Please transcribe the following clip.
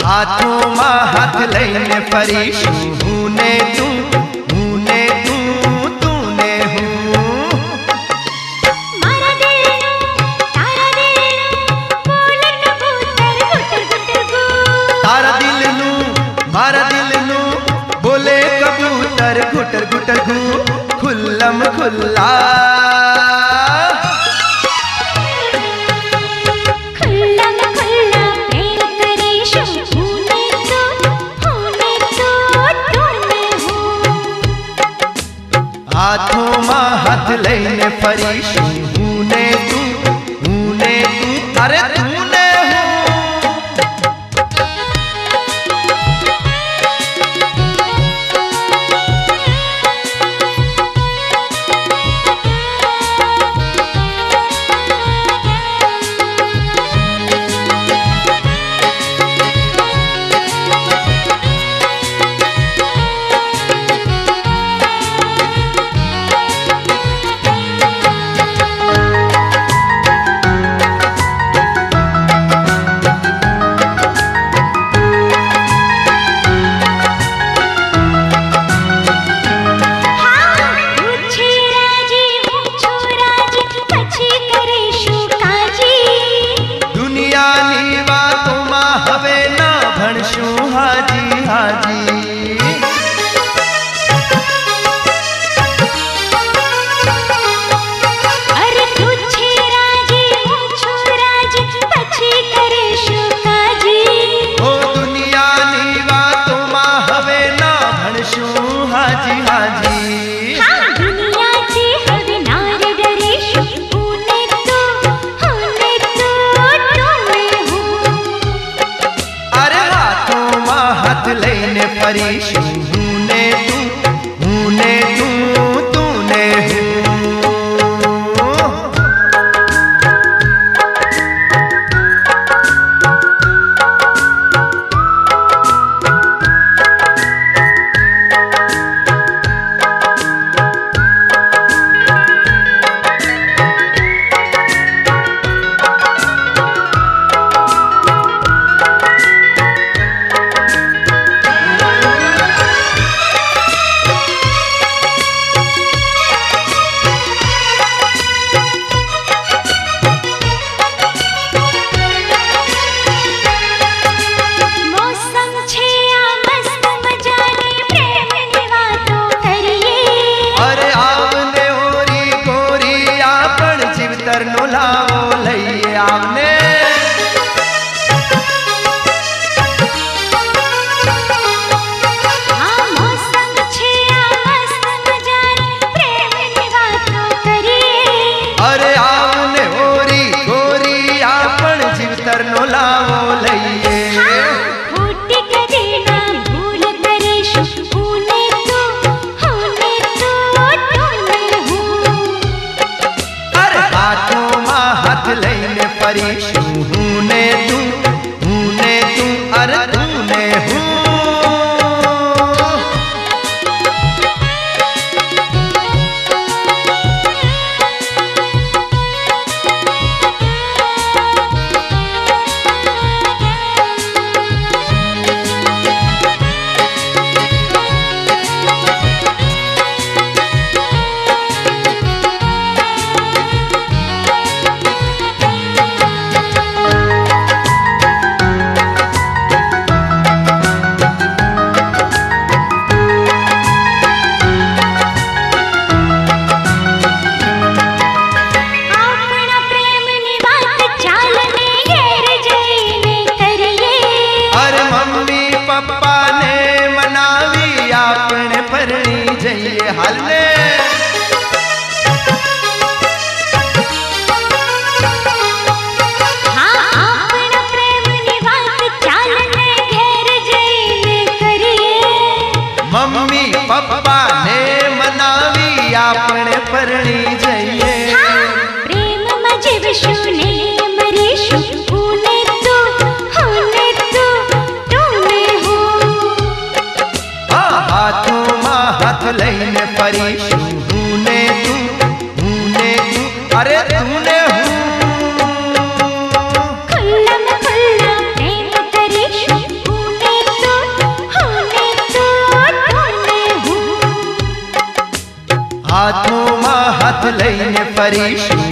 हाथों में हाथ लईने फरीशू हूने तू तूने हूँ। मारा दिल बोले कबूतर गुटर गुटर गू। मारा दिल नू बोले कबूतर गुटर गुटर गू। खुल्लम खुल्ला हाथों में हाथ लईने फरीशू हूने तू अरे तूने हूँ। लईने फरीशू हूने तू तूने हूँ। फरीशू हूने तू अरे तूने हूँ। हालने अपना प्रेम निवास चालने घेर जईने करिए। मम्मी पप्पा ने मनावी आपने परणी जइए। प्रेम मजे विशुने मरीशु हूने तू तूने हूँ। फरीशी